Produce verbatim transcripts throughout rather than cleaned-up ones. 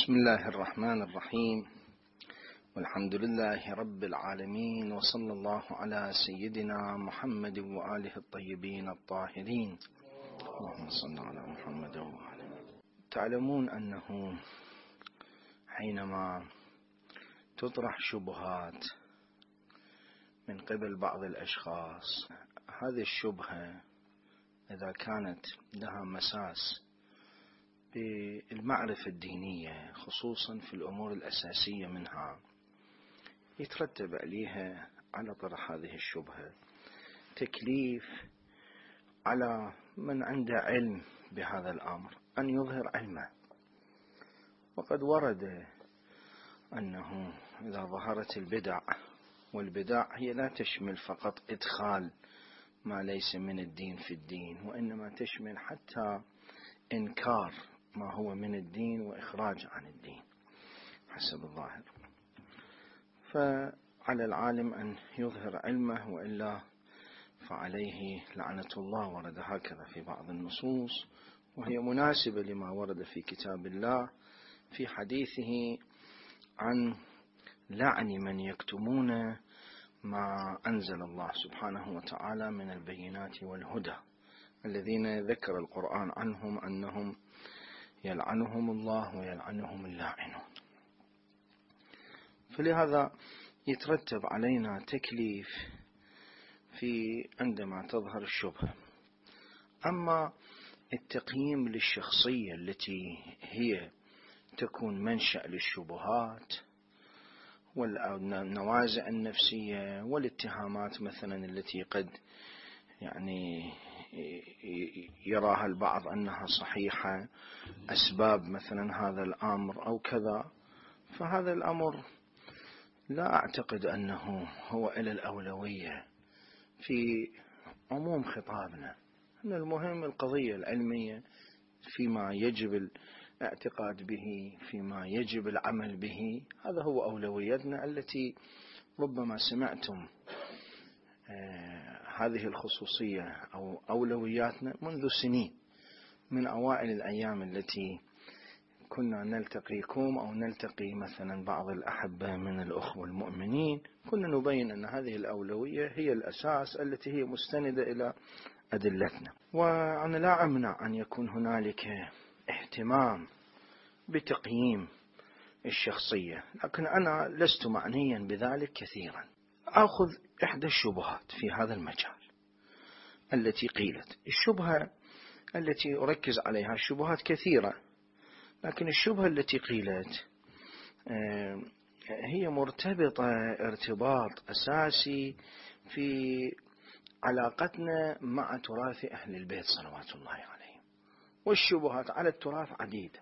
بسم الله الرحمن الرحيم، والحمد لله رب العالمين، وصلى الله على سيدنا محمد وآله الطيبين الطاهرين. اللهم صل على محمد وآله. تعلمون أنه حينما تطرح شبهات من قبل بعض الأشخاص، هذه الشبهة إذا كانت لها مساس بالمعرفة الدينية خصوصا في الأمور الأساسية منها، يترتب عليها على طرح هذه الشبهة تكليف على من عنده علم بهذا الأمر أن يظهر علمه. وقد ورد أنه إذا ظهرت البدع، والبدع هي لا تشمل فقط إدخال ما ليس من الدين في الدين، وإنما تشمل حتى إنكار ما هو من الدين وإخراج عن الدين حسب الظاهر. فعلى العالم أن يظهر علمه، وإلا فعليه لعنة الله. ورد هكذا في بعض النصوص، وهي مناسبة لما ورد في كتاب الله في حديثه عن لعن من يكتمون ما أنزل الله سبحانه وتعالى من البينات والهدى، الذين ذكر القرآن عنهم أنهم يلعنهم الله ويلعنهم اللاعنون. فلهذا يترتب علينا تكليف في عندما تظهر الشبهة. أما التقييم للشخصية التي هي تكون منشأ للشبهات والنوازع النفسية والاتهامات مثلا التي قد يعني يراها البعض أنها صحيحة، أسباب مثلا هذا الأمر أو كذا، فهذا الأمر لا أعتقد أنه هو إلى الأولوية في عموم خطابنا. أن المهم القضية العلمية فيما يجب الاعتقاد به، فيما يجب العمل به، هذا هو أولويتنا التي ربما سمعتم آه هذه الخصوصية أو أولوياتنا منذ سنين، من أوائل الأيام التي كنا نلتقيكم أو نلتقي مثلا بعض الأحبة من الأخوة المؤمنين، كنا نبين أن هذه الأولوية هي الأساس التي هي مستندة إلى أدلتنا. وأنا لا أمنع أن يكون هنالك اهتمام بتقييم الشخصية، لكن أنا لست معنيا بذلك كثيرا. أخذ إحدى الشبهات في هذا المجال التي قيلت. الشبهة التي أركز عليها، الشبهات كثيرة، لكن الشبهة التي قيلت هي مرتبطة ارتباط أساسي في علاقتنا مع تراث أهل البيت صلوات الله عليهم. والشبهات على التراث عديدة،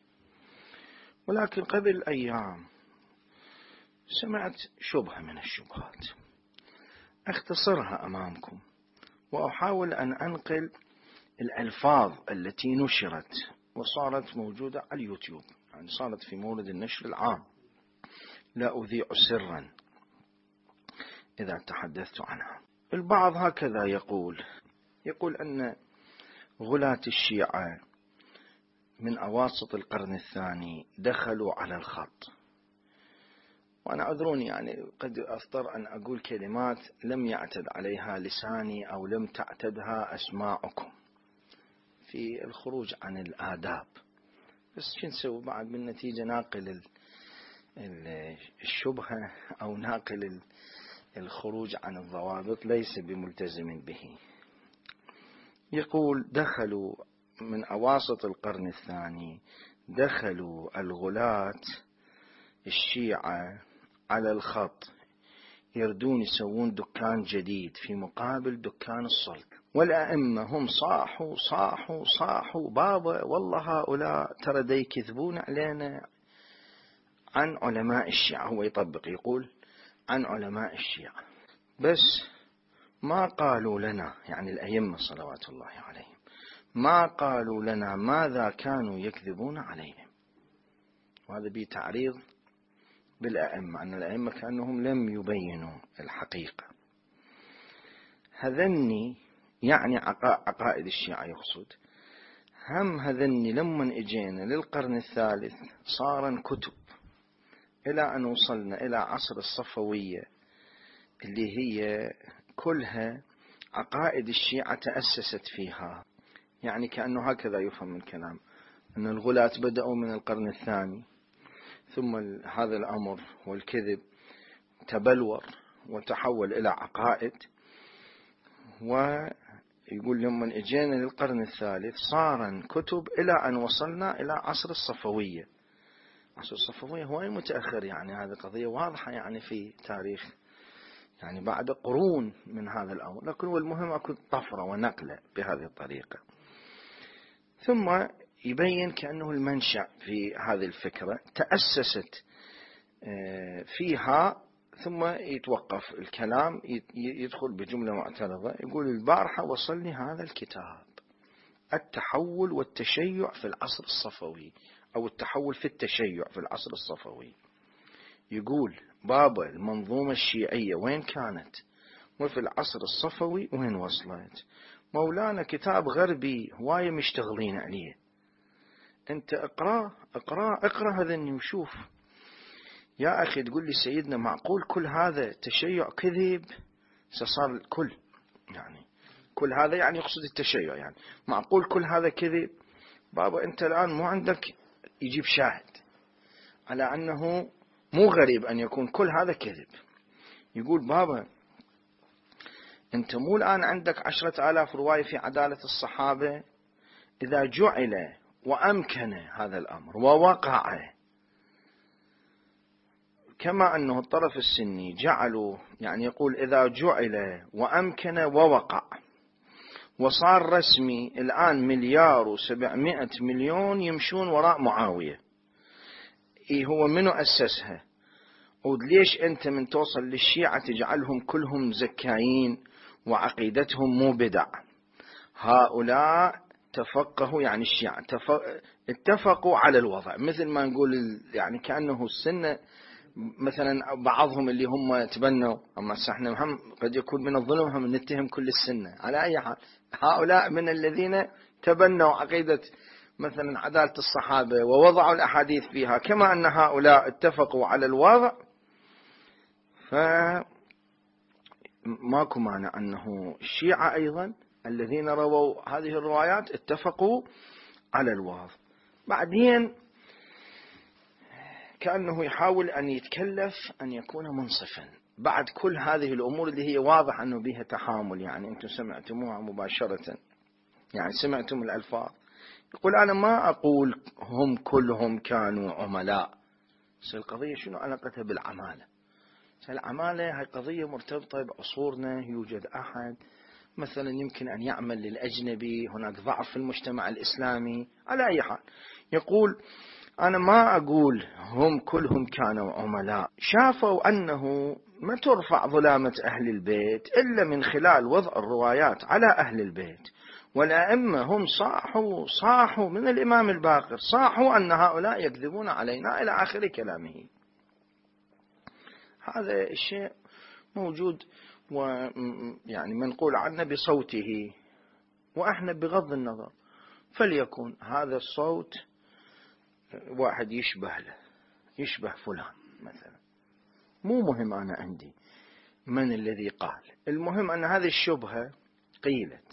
ولكن قبل أيام سمعت شبهة من الشبهات، أختصرها أمامكم وأحاول أن أنقل الألفاظ التي نشرت وصارت موجودة على اليوتيوب، يعني صارت في مورد النشر العام، لا أذيع سرا إذا تحدثت عنها. البعض هكذا يقول يقول أن غلاة الشيعة من أواسط القرن الثاني دخلوا على الخط. وأنا أعذروني، يعني قد أضطر أن أقول كلمات لم يعتد عليها لساني أو لم تعتدها أسماعكم في الخروج عن الآداب، بس شو نسوي بعد من نتيجة ناقل الشبهة أو ناقل الخروج عن الضوابط ليس بملتزم به. يقول دخلوا من أواسط القرن الثاني، دخلوا الغلاة الشيعة على الخط، يردون يسوون دكان جديد في مقابل دكان السلطة، والأئمة هم صاحوا صاحوا صاحوا بابا والله هؤلاء ترى دي يكذبون علينا عن علماء الشيعة. هو يطبق يقول عن علماء الشيعة، بس ما قالوا لنا، يعني الأئمة صلوات الله عليهم ما قالوا لنا ماذا كانوا يكذبون عليهم. وهذا بتعريض بالأئمة، أن الأئمة كأنهم لم يبينوا الحقيقة. هذني يعني عقائد الشيعة يقصد، هم هذني لما اجينا للقرن الثالث صارا كتب إلى أن وصلنا إلى عصر الصفوية اللي هي كلها عقائد الشيعة تأسست فيها. يعني كأنه هكذا يفهم الكلام، أن الغلاة بدأوا من القرن الثاني، ثم هذا الأمر والكذب تبلور وتحول إلى عقائد. ويقول لما اجينا للقرن الثالث صارا كتب إلى أن وصلنا إلى عصر الصفوية. عصر الصفوية هو متأخر، يعني هذه قضية واضحة يعني في تاريخ، يعني بعد قرون من هذا الأمر، لكن هو المهم أكون طفرة ونقلة بهذه الطريقة. ثم يبين كأنه المنشأ في هذه الفكرة تأسست فيها، ثم يتوقف الكلام يدخل بجملة معترضة، يقول البارحة وصلني هذا الكتاب التحول والتشيع في العصر الصفوي، أو التحول في التشيع في العصر الصفوي. يقول بابا المنظومة الشيعية وين كانت وفي العصر الصفوي وين وصلت؟ مولانا كتاب غربي هواية مشتغلين عليه، انت اقرأ اقرأ اقرأ هذا وشوف. يا أخي تقول لي سيدنا معقول كل هذا تشيع كذب؟ صار الكل يعني كل هذا يعني يقصد التشيع، يعني معقول كل هذا كذب؟ بابا أنت الآن مو عندك يجيب شاهد على أنه مو غريب أن يكون كل هذا كذب. يقول بابا أنت مو الآن عندك عشرة آلاف رواية في عدالة الصحابة، إذا جعل وأمكن هذا الأمر ووقع، كما أنه الطرف السني جعلوا يعني يقول إذا جعل وأمكن ووقع، وصار رسمي الآن مليار وسبعمائة مليون يمشون وراء معاوية، إيه هو منو أسسها؟ وليش أنت من توصل للشيعة تجعلهم كلهم زكايين وعقيدتهم مو بدع؟ هؤلاء تفقهوا، يعني الشيعة اتفقوا على الوضع، مثل ما نقول يعني كأنه السنة مثلا بعضهم اللي هم تبنوا، أما احنا هم قد يكون من الظلم هم نتهم كل السنة. على أي حال هؤلاء من الذين تبنوا عقيدة مثلا عدالة الصحابة ووضعوا الأحاديث فيها، كما أن هؤلاء اتفقوا على الوضع، فماكو معنى أنه الشيعة أيضا الذين رووا هذه الروايات اتفقوا على الوضع. بعدين كأنه يحاول أن يتكلف أن يكون منصفا بعد كل هذه الأمور اللي هي واضح أنه بها تحامل، يعني أنتم سمعتموها مباشرة، يعني سمعتم الألفاظ. يقول أنا ما أقول هم كلهم كانوا عملاء، بس القضية شنو علاقتها بالعمالة؟ العمالة هي قضية مرتبطة بعصورنا. يوجد أحد مثلا يمكن أن يعمل للأجنبي، هناك ضعف في المجتمع الإسلامي. على أي حال يقول أنا ما أقول هم كلهم كانوا عملاء، شافوا أنه ما ترفع ظلامة أهل البيت إلا من خلال وضع الروايات على أهل البيت، والأئمة هم صاحوا صاحوا من الإمام الباقر صاحوا أن هؤلاء يكذبون علينا إلى آخر كلامه. هذا الشيء موجود، ويعني منقول عنه بصوته، وإحنا بغض النظر فليكن هذا الصوت واحد يشبه له، يشبه فلان مثلا، مو مهم أنا عندي من الذي قال، المهم أن هذه الشبهة قيلت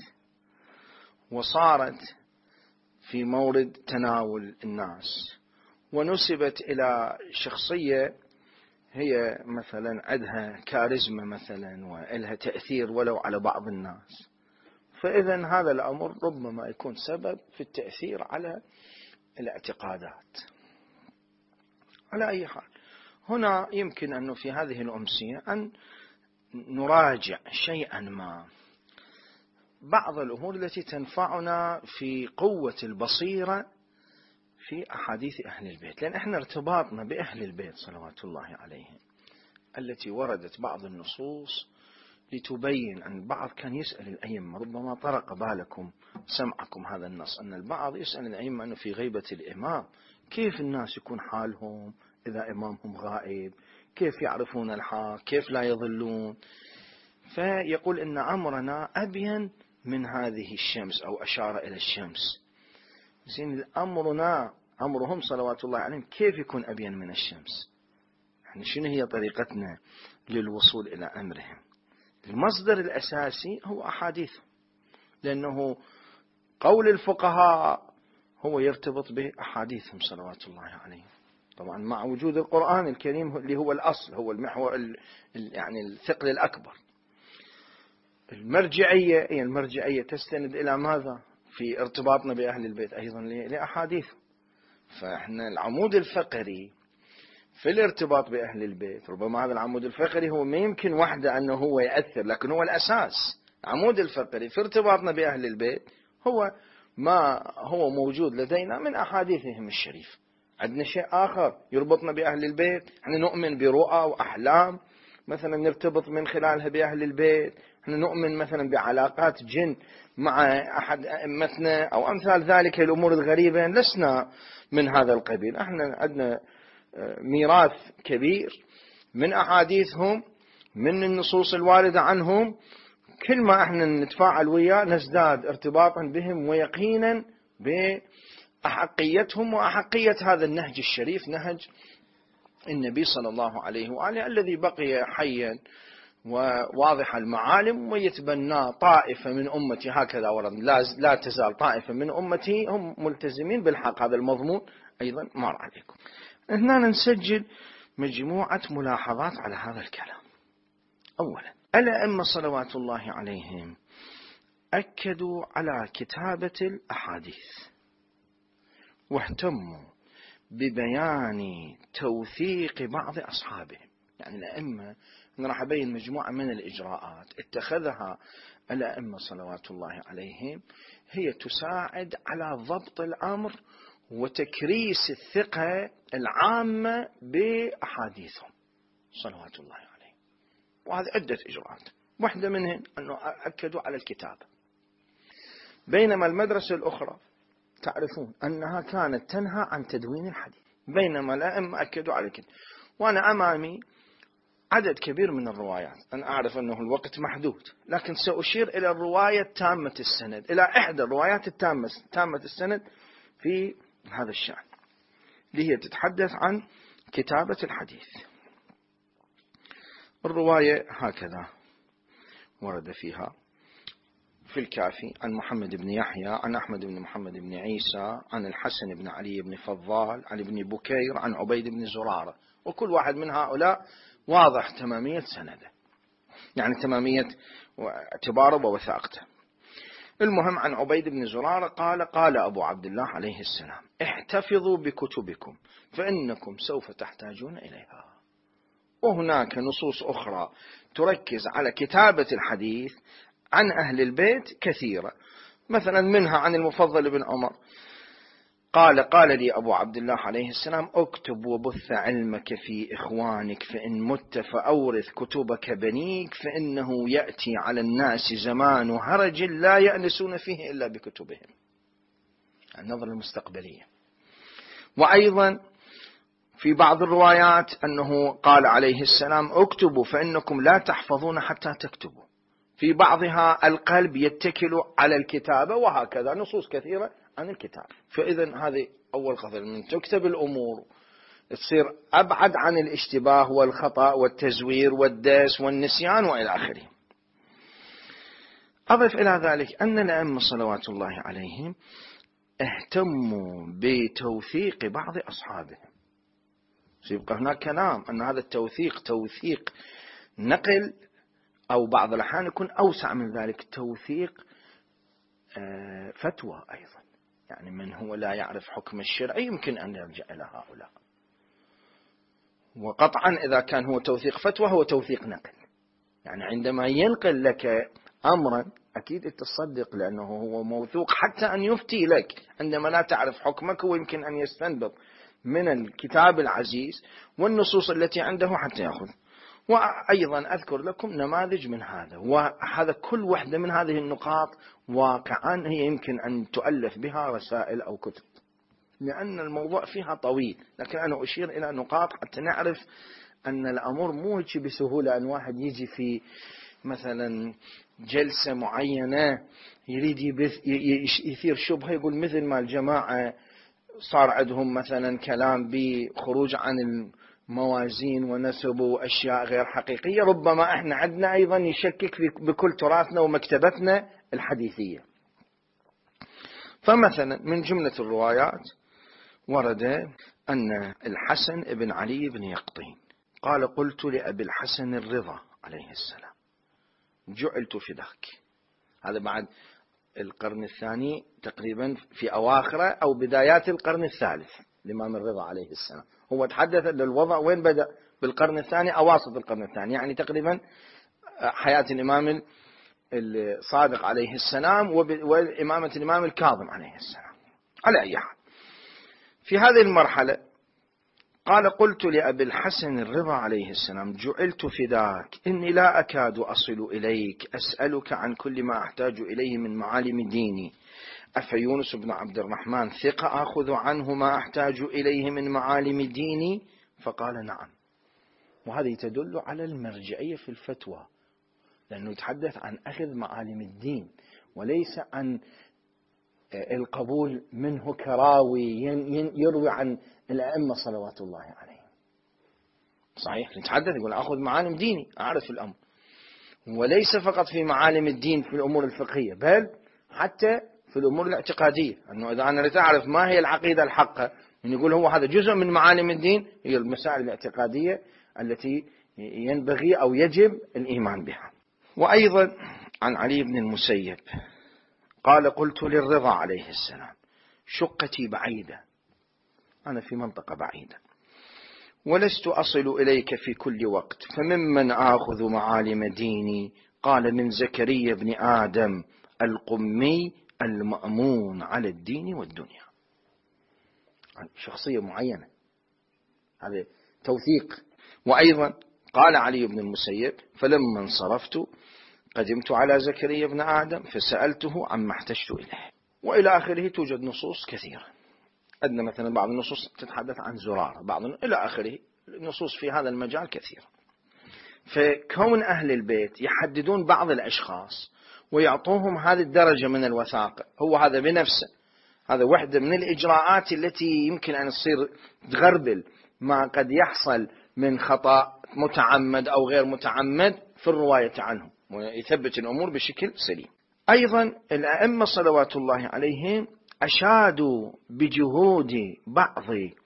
وصارت في مورد تناول الناس، ونسبت إلى شخصية هي مثلا عندها كاريزما مثلا وإلها تأثير ولو على بعض الناس، فإذا هذا الأمر ربما يكون سبب في التأثير على الاعتقادات. على أي حال هنا يمكن أنه في هذه الأمسية أن نراجع شيئا ما بعض الأمور التي تنفعنا في قوة البصيرة في أحاديث أهل البيت، لأن إحنا ارتباطنا بأهل البيت صلوات الله عليهم التي وردت بعض النصوص لتبين أن البعض كان يسأل الأئمة، ربما طرق بالكم سمعكم هذا النص، أن البعض يسأل الأئمة أنه في غيبة الإمام كيف الناس يكون حالهم إذا إمامهم غائب، كيف يعرفون الحق، كيف لا يضلون. فيقول إن أمرنا أبين من هذه الشمس، أو أشار إلى الشمس، زين أمرنا أمرهم صلوات الله عليهم كيف يكون أبين من الشمس؟ يعني شنو هي طريقتنا للوصول إلى أمرهم؟ المصدر الأساسي هو أحاديث، لأنه قول الفقهاء هو يرتبط بأحاديثهم صلوات الله عليهم، طبعا مع وجود القرآن الكريم اللي هو الأصل، هو المحور يعني الثقل الأكبر. المرجعية هي المرجعية تستند إلى ماذا في ارتباطنا بأهل البيت؟ أيضا لأحاديث. فإحنا العمود الفقري في الارتباط بأهل البيت، ربما هذا العمود الفقري هو ما يمكن وحده أنه هو يأثر، لكن هو الأساس. عمود الفقري في ارتباطنا بأهل البيت هو ما هو موجود لدينا من أحاديثهم الشريف. عندنا شيء آخر يربطنا بأهل البيت، احنا نؤمن برؤى وأحلام مثلا نرتبط من خلالها بأهل البيت، احنا نؤمن مثلا بعلاقات جن مع أحد أئمتنا أو أمثال ذلك الأمور الغريبة. لسنا من هذا القبيل، احنا عندنا ميراث كبير من أحاديثهم، من النصوص الواردة عنهم. كل ما احنا نتفاعل وياه نزداد ارتباطا بهم ويقينا بأحقيتهم وأحقية هذا النهج الشريف، نهج النبي صلى الله عليه وآله الذي بقي حيا وواضح المعالم ويتبنى طائفة من أمتي. هكذا ورد لا تزال طائفة من أمتي هم ملتزمين بالحق. هذا المضمون أيضا مر عليكم. هنا نسجل مجموعة ملاحظات على هذا الكلام. أولا، الأئمة صلوات الله عليهم أكدوا على كتابة الأحاديث واهتموا ببيان توثيق بعض أصحابهم. يعني الأئمة، أنا راح أبين مجموعة من الإجراءات اتخذها الأئمة صلوات الله عليهم هي تساعد على ضبط الأمر وتكريس الثقة العامة بأحاديثهم صلوات الله عليهم. وهذه عدة إجراءات، واحدة منهم أنه أكدوا على الكتابة، بينما المدرسة الأخرى تعرفون أنها كانت تنهى عن تدوين الحديث، بينما الأئمة أكدوا على الكتابة. وأنا أمامي عدد كبير من الروايات، أنا أعرف أنه الوقت محدود، لكن سأشير إلى الرواية تامة السند، إلى إحدى الروايات التامة تامة السند في هذا الشأن، اللي هي تتحدث عن كتابة الحديث. الرواية هكذا ورد فيها في الكافي عن محمد بن يحيى عن أحمد بن محمد بن عيسى عن الحسن بن علي بن فضال عن ابن بكير عن عبيد بن زرارة، وكل واحد من هؤلاء واضح تمامية سنده، يعني تمامية اعتباره ووثاقته. المهم عن عبيد بن زرارة قال: قال أبو عبد الله عليه السلام: احتفظوا بكتبكم فإنكم سوف تحتاجون إليها. وهناك نصوص أخرى تركز على كتابة الحديث عن أهل البيت كثيرة، مثلا منها عن المفضل بن عمر قال: قال لي أبو عبد الله عليه السلام: اكتب وبث علمك في إخوانك، فإن مت فأورث كتبك بنيك، فإنه يأتي على الناس زمان هرج لا يأنسون فيه إلا بكتبهم. النظرة المستقبلية. وأيضا في بعض الروايات أنه قال عليه السلام: اكتبوا فإنكم لا تحفظون حتى تكتبوا. في بعضها القلب يتكل على الكتابة، وهكذا نصوص كثيرة عن الكتاب. فإذا هذه أول قضية، من تكتب الأمور تصير أبعد عن الاشتباه والخطأ والتزوير والدس والنسيان وإلى آخره. أضف إلى ذلك أن الأئمة صلوات الله عليهم اهتموا بتوثيق بعض أصحابهم. سيبقى هناك كلام أن هذا التوثيق توثيق نقل، أو بعض الأحيان يكون أوسع من ذلك، توثيق فتوى أيضا. يعني من هو لا يعرف حكم الشرع يمكن أن يرجع إلى هؤلاء. وقطعا إذا كان هو توثيق فتوى هو توثيق نقل، يعني عندما ينقل لك أمرا أكيد تصدق، لأنه هو موثوق حتى أن يفتي لك عندما لا تعرف حكمك، ويمكن أن يستنبط من الكتاب العزيز والنصوص التي عنده حتى يأخذ. وأيضا أذكر لكم نماذج من هذا، وهذا كل واحدة من هذه النقاط واقعا هي يمكن أن تؤلف بها رسائل أو كتب، لأن الموضوع فيها طويل، لكن أنا أشير إلى نقاط حتى نعرف أن الأمر مو بسهولة أن واحد يجي في مثلا جلسة معينة يريد يثير شبهة، يقول مثل ما الجماعة صار عندهم مثلا كلام بخروج عن الموازين ونسبوا أشياء غير حقيقية، ربما احنا عندنا أيضا يشكك بكل تراثنا ومكتبتنا الحديثية. فمثلا من جملة الروايات ورد أن الحسن بن علي بن يقطين قال: قلت لأبي الحسن الرضا عليه السلام: جعلت فداك. هذا بعد القرن الثاني تقريبا، في أواخره أو بدايات القرن الثالث، الإمام الرضا عليه السلام. هو تحدث أن الوضع وين بدأ؟ بالقرن الثاني، أواسط القرن الثاني، يعني تقريبا حياة الإمام الصادق عليه السلام وإمامة الإمام الكاظم عليه السلام. على أي حال، في هذه المرحلة قال: قلت لأبي الحسن الرضا عليه السلام: جعلت فداك، إني لا أكاد أصل إليك أسألك عن كل ما أحتاج إليه من معالم ديني، أفيونس بن عبد الرحمن ثقة أخذ عنه ما أحتاج إليه من معالم ديني؟ فقال: نعم. وهذه تدل على المرجعية في الفتوى، لأنه يتحدث عن أخذ معالم الدين وليس عن القبول منه كراوي يروي عن الأئمة صلوات الله عليهم. صحيح، يتحدث يقول أخذ معالم ديني، أعرف الأمر، وليس فقط في معالم الدين في الأمور الفقهية، بل حتى في الأمور الاعتقادية، أنه إذا أنا أريد أعرف ما هي العقيدة الحقة، من يقول هو هذا جزء من معالم الدين، هي المسائل الاعتقادية التي ينبغي أو يجب الإيمان بها. وأيضا عن علي بن المسيب قال: قلت للرضا عليه السلام: شقتي بعيدة، أنا في منطقة بعيدة، ولست أصل إليك في كل وقت، فممن آخذ معالم ديني؟ قال: من زكريا بن آدم القمي المأمون على الدين والدنيا. شخصية معينة، هذا توثيق. وأيضا قال علي بن المسيب: فلما انصرفت قدمت على زكريا بن آدم فسألته عما احتجت إليه، وإلى آخره. توجد نصوص كثيرة، عندنا مثلا بعض النصوص تتحدث عن زرارة، بعض إلى آخره، النصوص في هذا المجال كثيرة. فكون أهل البيت يحددون بعض الأشخاص ويعطوهم هذه الدرجة من الوثاقة، هو هذا بنفسه هذا وحدة من الإجراءات التي يمكن أن تصير تغربل ما قد يحصل من خطأ متعمد أو غير متعمد في الرواية عنه، ويثبت الأمور بشكل سليم. أيضا الأئمة صلوات الله عليهم أشادوا بجهود بعض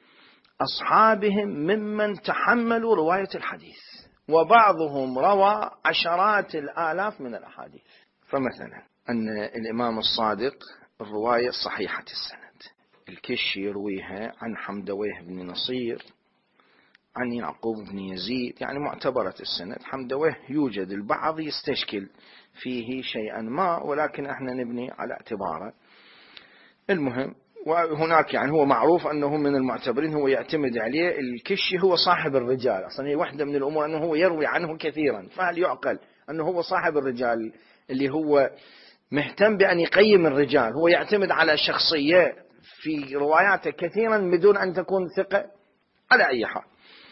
أصحابهم ممن تحملوا رواية الحديث، وبعضهم روى عشرات الآلاف من الأحاديث. فمثلا أن الإمام الصادق الرواية صحيحة السند، الكشي يرويها عن حمدويه بن نصير عن يعقوب بن يزيد، يعني معتبرة السند. حمدويه يوجد البعض يستشكل فيه شيئا ما، ولكن احنا نبني على اعتباره. المهم، وهناك يعني هو معروف أنه من المعتبرين، هو يعتمد عليه. الكشي هو صاحب الرجال، أصلا هي واحدة من الأمور أنه هو يروي عنه كثيرا، فهل يعقل أنه هو صاحب الرجال اللي هو مهتم بأن يقيم الرجال، هو يعتمد على شخصية في رواياته كثيرا بدون أن تكون ثقة؟ على أي حال،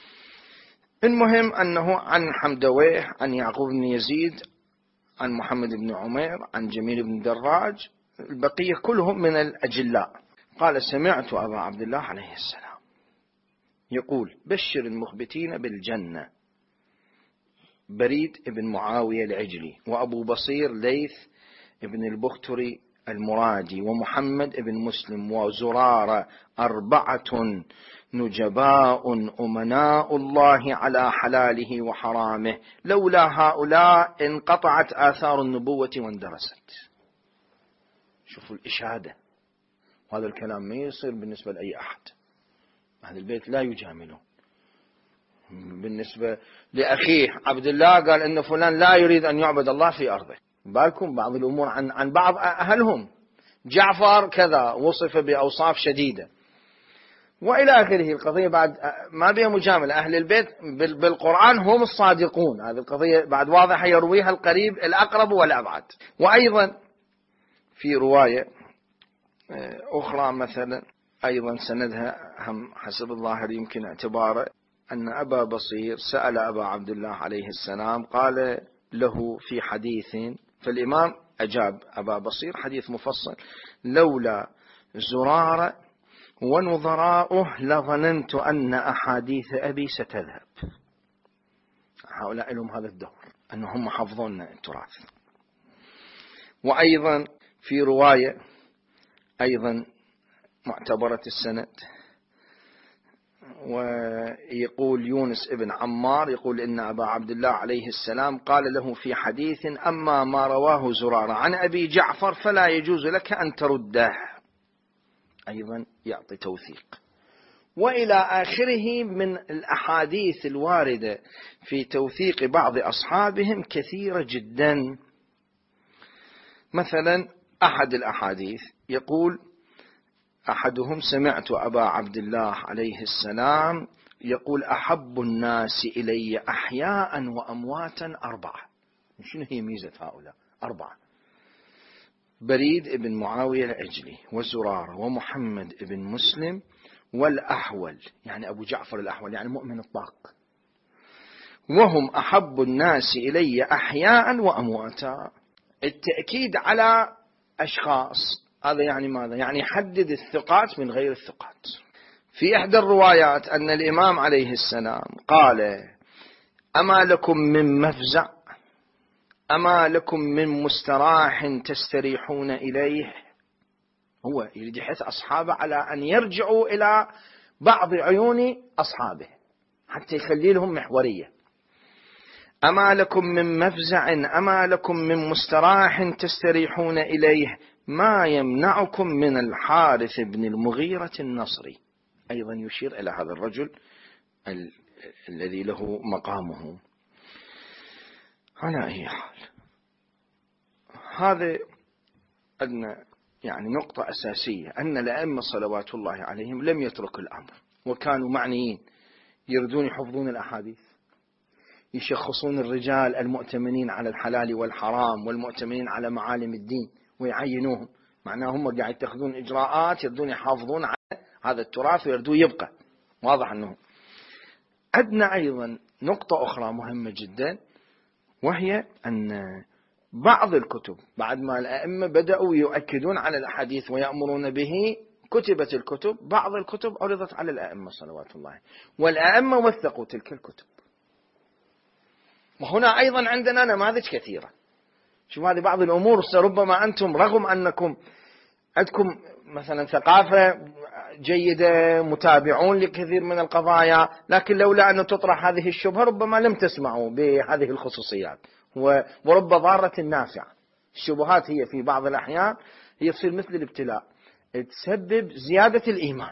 المهم أنه عن حمدويه عن يعقوب بن يزيد عن محمد بن عمير عن جميل بن دراج، البقية كلهم من الأجلاء. قال: سمعت أبا عبد الله عليه السلام يقول: بشر المخبتين بالجنة بريد ابن معاوية العجلي، وأبو بصير ليث ابن البختري المرادي، ومحمد ابن مسلم، وزرارة، أربعة نجباء أمناء الله على حلاله وحرامه، لولا هؤلاء انقطعت آثار النبوة واندرست. شوفوا الإشادة، وهذا الكلام ما يصير بالنسبة لأي أحد، أهل البيت لا يجاملون. بالنسبة لأخيه عبد الله قال إن فلان لا يريد أن يعبد الله في أرضه، بالكم بعض الأمور عن عن بعض أهلهم. جعفر كذا وصف بأوصاف شديدة وإلى آخره. القضية بعد ما بها مجاملة، أهل البيت بالقرآن هم الصادقون، هذه القضية بعد واضحة، يرويها القريب الأقرب والأبعد. وأيضا في رواية أخرى مثلا أيضا سندها هم حسب الظاهر يمكن اعتباره، أن أبا بصير سأل أبا عبد الله عليه السلام، قال له في حديث: فالإمام أجاب أبا بصير حديث مفصل: لولا زرارة ونظراؤه لظننت أن أحاديث أبي ستذهب. هؤلاء لهم هذا الدور أنهم حفظون التراث. وأيضا في رواية أيضا معتبرة السند، ويقول يونس ابن عمار يقول إن أبا عبد الله عليه السلام قال له في حديث: أما ما رواه زرارة عن أبي جعفر فلا يجوز لك أن ترده. أيضا يعطي توثيق. وإلى آخره من الأحاديث الواردة في توثيق بعض أصحابهم كثيرة جدا. مثلا أحد الأحاديث يقول أحدهم: سمعت أبا عبد الله عليه السلام يقول: أحب الناس إلي أحياء وأمواتا أربعة. شنو هي ميزة هؤلاء؟ أربعة: بريد ابن معاوية العجلي، وزرارة، ومحمد ابن مسلم، والأحول، يعني أبو جعفر الأحول، يعني مؤمن الطاق. وهم أحب الناس إلي أحياء وأمواتا. التأكيد على أشخاص، هذا يعني ماذا؟ يعني يحدد الثقات من غير الثقات. في إحدى الروايات أن الإمام عليه السلام قال: أما لكم من مفزع، أما لكم من مستراح تستريحون إليه. هو يريد يحث أصحابه على أن يرجعوا إلى بعض عيون أصحابه حتى يخلي لهم محورية. أما لكم من مفزع، أما لكم من مستراح تستريحون إليه، ما يمنعكم من الحارث بن المغيرة النصري. أيضا يشير إلى هذا الرجل ال الذي له مقامه. على أي حال، هذا أدنى يعني نقطة أساسية، أن الأئمة صلوات الله عليهم لم يتركوا الأمر، وكانوا معنيين، يردون يحفظون الأحاديث، يشخصون الرجال المؤتمنين على الحلال والحرام والمؤتمنين على معالم الدين ويعينوهم. معناه هم قاعد يتخذون إجراءات يردون يحافظون على هذا التراث ويردون يبقى. واضح أنه أدنى أيضا نقطة أخرى مهمة جدا، وهي أن بعض الكتب بعد ما الأئمة بدأوا يؤكدون على الأحاديث ويأمرون به، كتبت الكتب، بعض الكتب عرضت على الأئمة صلوات الله، والأئمة وثقوا تلك الكتب. وهنا أيضا عندنا نماذج كثيرة. شوف هذه بعض الأمور ربما أنتم رغم أنكم عندكم مثلا ثقافة جيدة، متابعون لكثير من القضايا، لكن لولا أن تطرح هذه الشبهة ربما لم تسمعوا بهذه الخصوصيات، ورب ضارة نافعة. الشبهات هي في بعض الأحيان هي تصير مثل الابتلاء، تسبب زيادة الإيمان.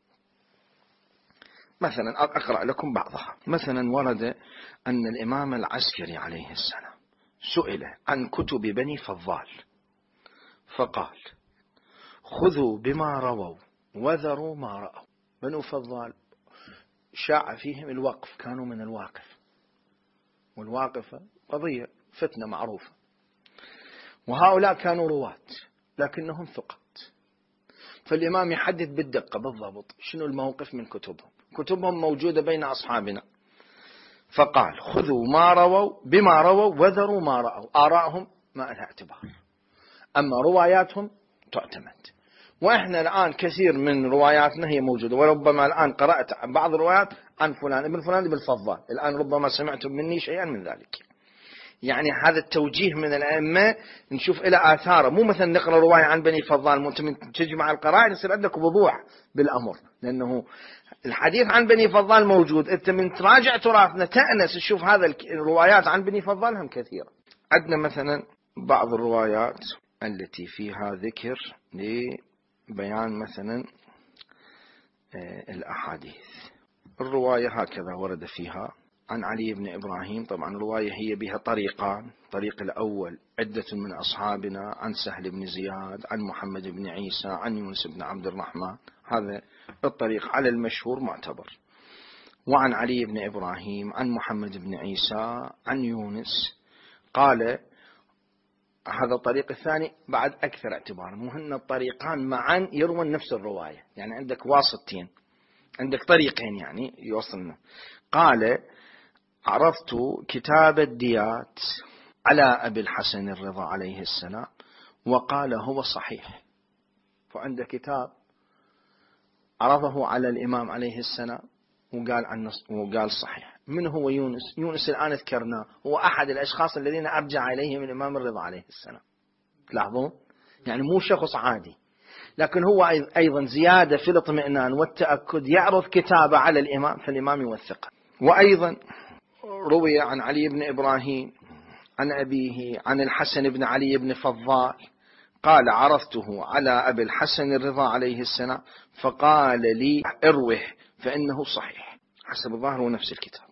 مثلا أقرأ لكم بعضها. مثلا ورد أن الإمام العسكري عليه السلام سئل عن كتب بني فضال فقال: خذوا بما رووا وذروا ما رأوا. بنو فضال شاع فيهم الوقف، كانوا من الواقف، والواقفة قضية فتنة معروفة، وهؤلاء كانوا رواة لكنهم ثقات. فالإمام يحدد بالدقة بالضبط شنو الموقف من كتبهم. كتبهم موجودة بين أصحابنا، فقال: خذوا ما رووا بما رووا وذروا ما رأوا. آراءهم ما لها اعتبار، أما رواياتهم تعتمد. وإحنا الآن كثير من رواياتنا هي موجودة، وربما الآن قرأت بعض الروايات عن فلان ابن فلان ابن الفضال، الآن ربما سمعتم مني شيئا من ذلك. يعني هذا التوجيه من الأئمة نشوف إلى آثاره، مو مثلا نقرأ رواية عن بني فضال ممكن تجمع القرائن يصير عندك وضوح بالأمر، لأنه الحديث عن بني فضال موجود. أنت من تراجع تراثنا تأنس تشوف هذا الروايات عن بني فضال هم كثيرة. عندنا مثلا بعض الروايات التي فيها ذكر لبيان مثلا الأحاديث. الرواية هكذا ورد فيها عن علي بن إبراهيم. طبعا الرواية هي بها طريقان. الطريق الأول عدة من أصحابنا عن سهل بن زياد عن محمد بن عيسى عن يونس بن عبد الرحمن، هذا الطريق على المشهور معتبر. وعن علي بن إبراهيم عن محمد بن عيسى عن يونس، قال هذا الطريق الثاني بعد أكثر اعتبار. مهن الطريقان معا يروون نفس الرواية، يعني عندك واسطتين، عندك طريقين يعني يوصلنا. قال: عرفت كتاب الديات على أبي الحسن الرضا عليه السلام وقال هو صحيح. فعنده كتاب عرضه على الإمام عليه السلام وقال عنه وقال صحيح. من هو يونس؟ يونس الآن ذكرناه، هو أحد الأشخاص الذين أرجع إليهم الإمام الرضا عليه السلام. تلاحظون؟ يعني مو شخص عادي، لكن هو أيضا زيادة في الاطمئنان والتأكد يعرض كتابه على الإمام فالإمام يوثقه. وأيضا روي عن علي بن إبراهيم عن أبيه عن الحسن بن علي بن فضال قال عرضته على أبي الحسن الرضا عليه السلام فقال لي اروه فإنه صحيح. حسب الظاهر هو نفس الكتاب.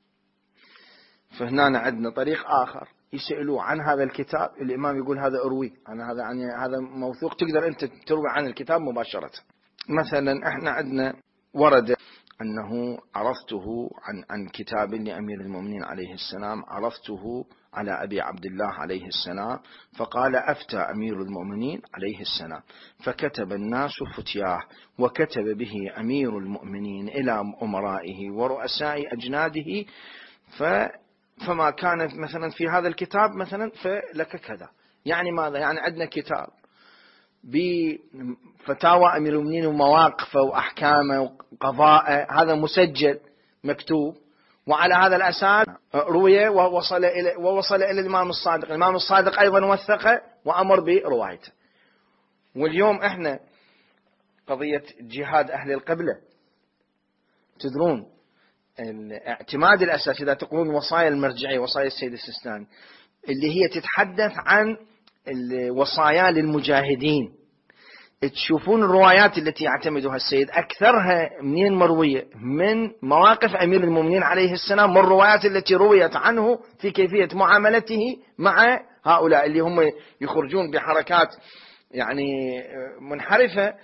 فهنا عندنا طريق آخر يسألوا عن هذا الكتاب، الإمام يقول هذا اروي، أنا هذا يعني هذا موثوق، تقدر أنت تروي عن الكتاب مباشرة. مثلا احنا عندنا ورد أنه عرفته عن عن كتاب لأمير المؤمنين عليه السلام، عرفته على أبي عبد الله عليه السلام فقال أفتى أمير المؤمنين عليه السلام فكتب الناس فتياه وكتب به أمير المؤمنين إلى أمرائه ورؤساء أجناده ف فما كانت مثلا في هذا الكتاب مثلا فلك كذا. يعني ماذا؟ يعني عندنا كتاب بفتاوى أمير المؤمنين ومواقفه وأحكامه وقضاءه، هذا مسجل مكتوب، وعلى هذا الأساس رويه ووصل إلى ووصل إلى الإمام الصادق. الإمام الصادق أيضا وثقه وأمر بروايته. واليوم إحنا قضية جهاد أهل القبلة، تدرون الاعتماد الأساسي إذا تقولون وصايا المرجعية وصايا السيد السيستاني اللي هي تتحدث عن الوصايا للمجاهدين، تشوفون الروايات التي يعتمدها السيد أكثرها منين مروية؟ من مواقف أمير المؤمنين عليه السلام، من الروايات التي رويت عنه في كيفية معاملته مع هؤلاء اللي هم يخرجون بحركات يعني منحرفة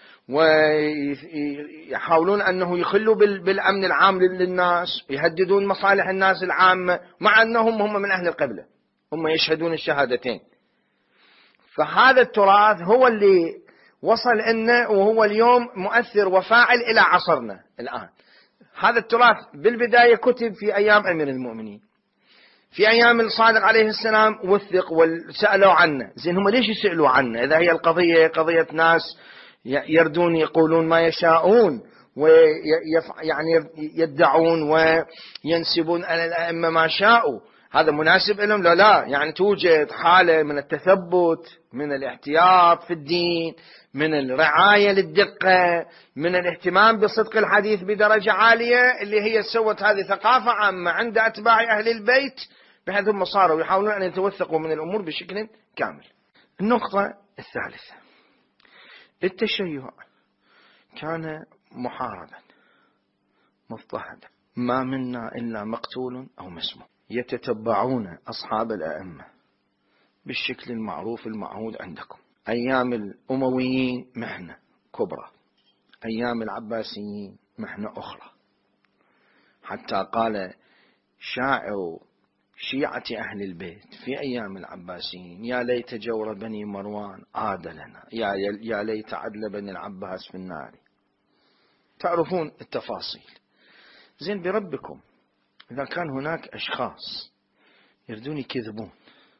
ويحاولون أنه يخلوا بالأمن العام للناس، يهددون مصالح الناس العامة، مع أنهم هم من أهل القبلة، هم يشهدون الشهادتين. فهذا التراث هو اللي وصل إنه وهو اليوم مؤثر وفاعل إلى عصرنا الآن. هذا التراث بالبداية كتب في أيام أمير المؤمنين، في أيام الصادق عليه السلام وثق وسألوا عنه. زين هم ليش يسألوا عنه إذا هي القضية قضية ناس يردون يقولون ما يشاءون ويعني يدعون وينسبون على الأئمة ما شاءوا؟ هذا مناسب لهم؟ لا لا، يعني توجد حالة من التثبت، من الاحتياط في الدين، من الرعاية للدقة، من الاهتمام بصدق الحديث بدرجة عالية، اللي هي سوت هذه ثقافة عامة عند أتباع أهل البيت، بحيث هم صاروا يحاولون أن يتوثقوا من الأمور بشكل كامل. النقطة الثالثة، التشيع كان محاربا مضطهدا، ما منا إلا مقتول أو مسموم. يتتبعون أصحاب الأئمة بالشكل المعروف المعهود عندكم. أيام الأمويين محنة كبرى، أيام العباسيين محنة أخرى، حتى قال شاعر شيعة أهل البيت في أيام العباسيين يا ليت جور بني مروان عاد لنا، يا, يا ليت عدل بني العباس في النار. تعرفون التفاصيل. زين بربكم إذا كان هناك أشخاص يردون يكذبون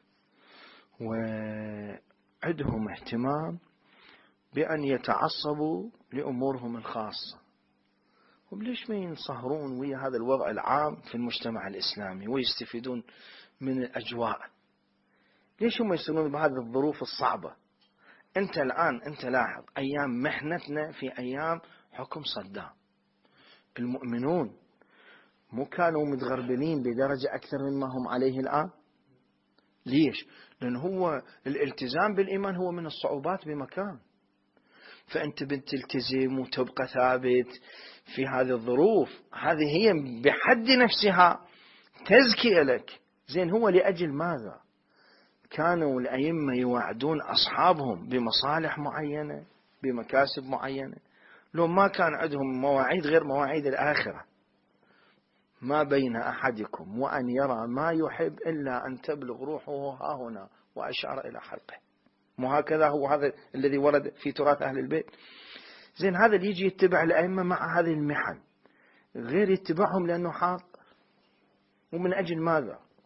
وعندهم اهتمام بأن يتعصبوا لأمورهم الخاصة، هم ليش ما ينصهرون ويا هذا الوضع العام في المجتمع الإسلامي ويستفيدون من الأجواء؟ ليش هم يصيرون بهذه الظروف الصعبة؟ أنت الآن أنت لاحظ أيام محنتنا في أيام حكم صدام، المؤمنون مو كانوا متغربلين بدرجة أكثر مما هم عليه الآن؟ ليش؟ لأن هو الالتزام بالإيمان هو من الصعوبات بمكان، فأنت بتلتزم وتبقى ثابت في هذه الظروف، هذه هي بحد نفسها تزكية لك. زين هو لأجل ماذا كانوا الأئمة يوعدون أصحابهم بمصالح معينة بمكاسب معينة؟ لو ما كان عندهم مواعيد غير مواعيد الآخرة. ما بين أحدكم وأن يرى ما يحب إلا أن تبلغ روحه ها هنا، وأشار إلى حلقه. مو هكذا هو هذا الذي ورد في تراث أهل البيت؟ زين هذا اللي يجي يتبع الأئمة مع هذه المحن غير يتبعهم لأنه حاق، ومن أجل ماذا؟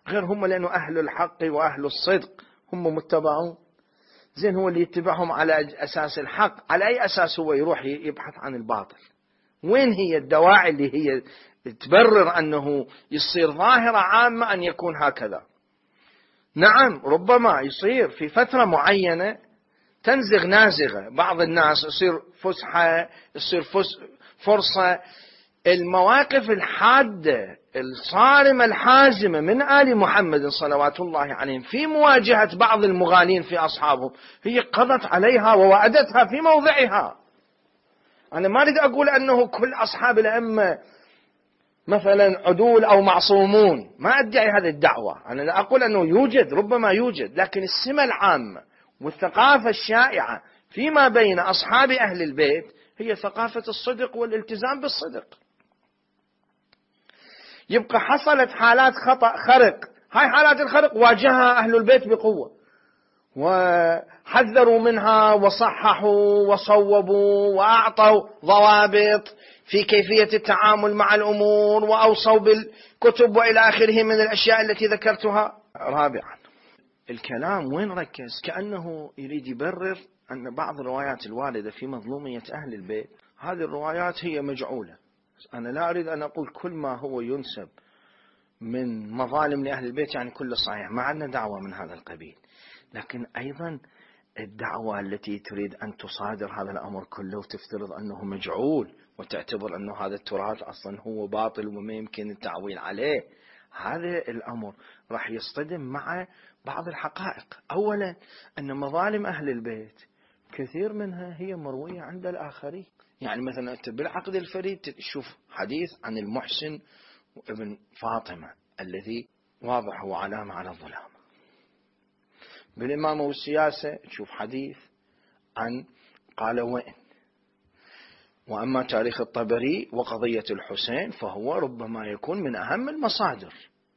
غير هم لأنه أهل الحق وأهل الصدق هم متبعون. زين هو اللي يتبعهم على أساس الحق، على أي أساس هو يروح يبحث عن الباطل؟ وين هي الدواعي اللي هي تبرر أنه يصير ظاهرة عامة أن يكون هكذا؟ نعم ربما يصير في فترة معينة تنزغ نازغة، بعض الناس يصير فسحة، يصير فرصة. المواقف الحادة الصارمة الحازمة من آل محمد صلوات الله عليهم في مواجهة بعض المغالين في أصحابهم هي قضت عليها ووعدتها في موضعها. أنا ما أريد أقول أنه كل أصحاب الأئمة مثلا عدول أو معصومون، ما أدعي هذه الدعوة، أنا لا أقول أنه يوجد، ربما يوجد، لكن السمة العامة والثقافة الشائعة فيما بين أصحاب أهل البيت هي ثقافة الصدق والالتزام بالصدق. يبقى حصلت حالات خطأ خرق، هاي حالات الخرق واجهها أهل البيت بقوة وحذروا منها وصححوا وصوبوا وأعطوا ضوابط في كيفية التعامل مع الأمور وأوصوا بالكتب وإلى آخره من الأشياء التي ذكرتها. رابعا الكلام وين ركز؟ كأنه يريد يبرر أن بعض الروايات الواردة في مظلومية أهل البيت هذه الروايات هي مجعولة. أنا لا أريد أن أقول كل ما هو ينسب من مظالم لأهل البيت يعني كل صحيح، ما عندنا دعوة من هذا القبيل، لكن أيضا الدعوة التي تريد أن تصادر هذا الأمر كله وتفترض أنه مجعول وتعتبر أنه هذا التراث أصلا هو باطل وما يمكن التعويل عليه، هذا الأمر راح يصطدم مع بعض الحقائق. أولا أن مظالم أهل البيت كثير منها هي مروية عند الآخرين، يعني مثلا بالعقد الفريد تشوف حديث عن المحسن وابن فاطمة الذي واضح هو علامة على الظلام. بالإمامة والسياسة تشوف حديث عن قال وإن. وأما تاريخ الطبري وقضية الحسين فهو ربما يكون من أهم المصادر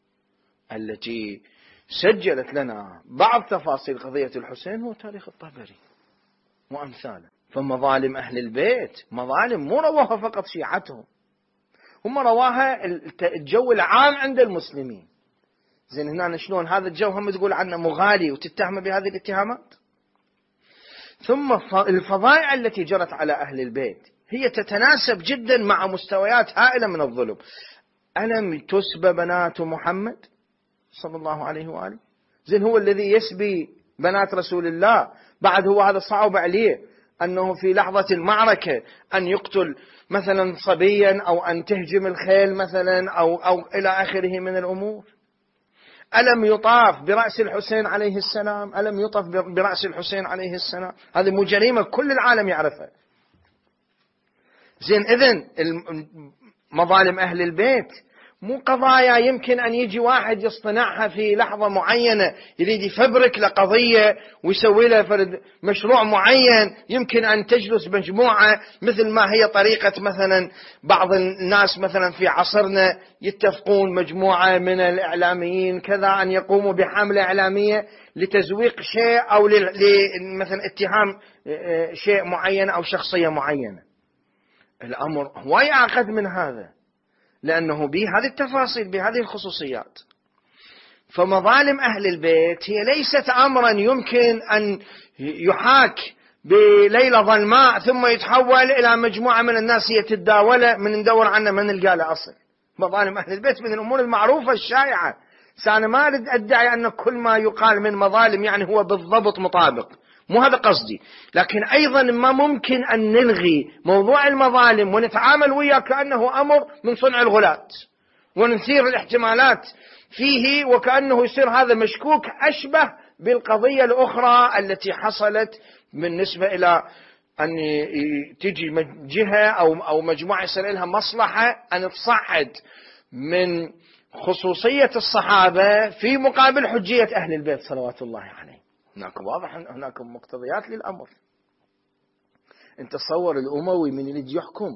التي سجلت لنا بعض تفاصيل قضية الحسين هو تاريخ الطبري وأمثاله. فمظالم أهل البيت مظالم مو رواها فقط شيعتهم، هم رواها الجو العام عند المسلمين. زين هنا شلون هذا الجو هم تقول عنه مغالي وتتهم بهذه الاتهامات؟ ثم الفظائع التي جرت على أهل البيت هي تتناسب جدا مع مستويات هائلة من الظلم. ألم تسبى بنات محمد صلى الله عليه وآله؟ زين هو الذي يسبي بنات رسول الله، بعد هو هذا صعب عليه أنه في لحظة المعركة أن يقتل مثلا صبيا أو أن تهجم الخيل مثلا أو, أو إلى آخره من الأمور. ألم يطاف برأس الحسين عليه السلام؟ ألم يطاف برأس الحسين عليه السلام؟ هذه مو جريمة كل العالم يعرفها. زين إذن مظالم أهل البيت مو قضايا يمكن أن يجي واحد يصطنعها في لحظة معينة يريد يفبرك لقضية ويسوي لها فرد مشروع معين. يمكن أن تجلس مجموعة مثل ما هي طريقة مثلا بعض الناس مثلا في عصرنا يتفقون مجموعة من الإعلاميين كذا أن يقوموا بحملة إعلامية لتزويق شيء أو مثلا اتهام شيء معين أو شخصية معينة. الأمر هو يعقد من هذا لأنه بهذه التفاصيل بهذه الخصوصيات. فمظالم أهل البيت هي ليست أمرا يمكن أن يحاك بليلة ظلماء ثم يتحول إلى مجموعة من الناس هي تتداوله من ندور عنه من نلقى له أصل. مظالم أهل البيت من الأمور المعروفة الشائعة. سأنا ما أريد أدعي أن كل ما يقال من مظالم يعني هو بالضبط مطابق، مو هذا قصدي، لكن أيضا ما ممكن أن نلغي موضوع المظالم ونتعامل وياه كأنه أمر من صنع الغلاة ونثير الاحتمالات فيه وكأنه يصير هذا مشكوك، أشبه بالقضية الأخرى التي حصلت بالنسبة إلى أن تجي جهة أو أو مجموعة يصير لها مصلحة أن تصعد من خصوصية الصحابة في مقابل حجية أهل البيت صلوات الله عليه. هناك واضح أن هناك مقتضيات للأمر. انت تصور الأموي من يريد يحكم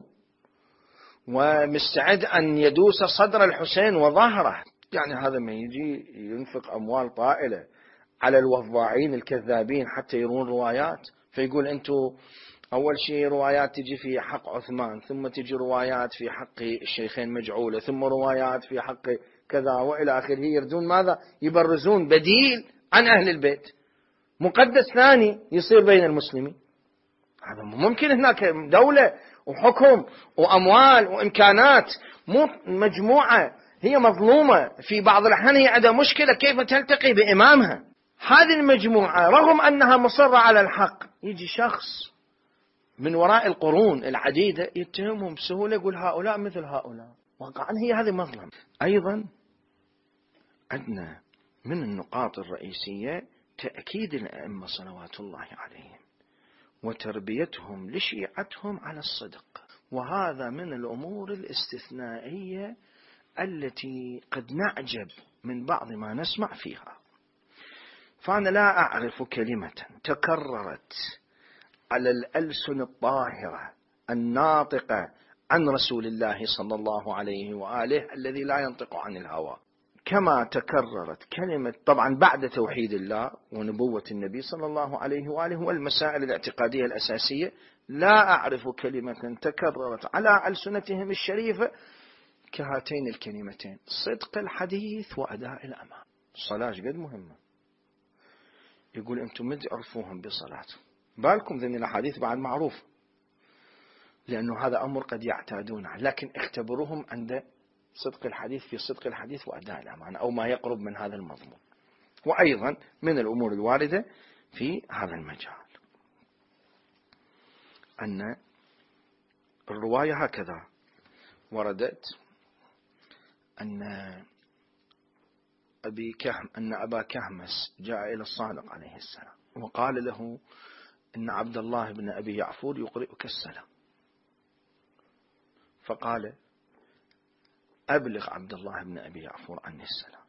ومستعد أن يدوس صدر الحسين وظهره، يعني هذا ما يجي ينفق أموال طائلة على الوضاعين الكذابين حتى يرون روايات، فيقول أنتوا أول شيء روايات تجي في حق عثمان، ثم تجي روايات في حق الشيخين مجعولة، ثم روايات في حق كذا وإلى آخره. يردون ماذا؟ يبرزون بديل عن أهل البيت، مقدس ثاني يصير بين المسلمين. هذا ممكن. هناك دولة وحكم وأموال وإمكانات، مو مجموعة هي مظلومة في بعض الأحيان، هي عندها مشكلة كيف تلتقي بإمامها. هذه المجموعة رغم أنها مصرة على الحق، يجي شخص من وراء القرون العديدة يتهمهم بسهولة، يقول هؤلاء مثل هؤلاء. واقعا هي هذه مظلم. أيضا عندنا من النقاط الرئيسية تأكيد الأئمة صلوات الله عليهم وتربيتهم لشيعتهم على الصدق، وهذا من الأمور الاستثنائية التي قد نعجب من بعض ما نسمع فيها. فأنا لا أعرف كلمة تكررت على الألسن الطاهرة الناطقة عن رسول الله صلى الله عليه وآله الذي لا ينطق عن الهوى كما تكررت كلمة، طبعا بعد توحيد الله ونبوة النبي صلى الله عليه وآله والمسائل الاعتقادية الأساسية، لا أعرف كلمة تكررت على ألسنتهم الشريفة كهاتين الكلمتين: صدق الحديث وأداء الأمانة. الصلاة قد مهمة. يقول أنتم مد عرفوهم بصلاتهم، بالكم ذن الأحاديث بعد معروف، لأنه هذا أمر قد يعتادونه، لكن اختبروهم عند صدق الحديث، في صدق الحديث وأداء الأمانة أو ما يقرب من هذا المضمون. وأيضا من الأمور الواردة في هذا المجال أن الرواية هكذا وردت أن أبي كهم أن أبا كهمس جاء إلى الصادق عليه السلام وقال له إن عبد الله بن أبي يعفور يقرئك السلام، فقال: أبلغ عبد الله بن أبي يعفور عني السلام